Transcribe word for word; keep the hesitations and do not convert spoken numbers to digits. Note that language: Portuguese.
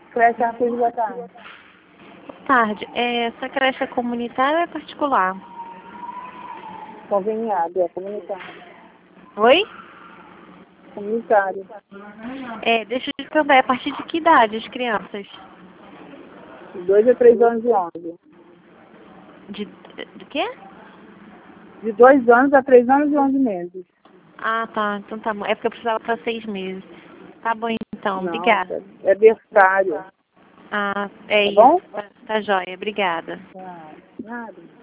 Creche Arco-Íris, boa tarde. Boa tarde. É, essa creche é comunitária ou é particular? Conveniado, é comunitário. Oi? Comunitário. É, deixa eu te perguntar, é a partir de que idade as crianças? De dois a três anos e onze. De, de quê? De dois anos a três anos e onze meses. Ah, tá. Então tá bom. É porque eu precisava para seis meses. Tá bom, então. Não, Obrigada. é berçário. Ah, é Tá isso. bom? Tá, tá jóia. Obrigada. Ah, nada.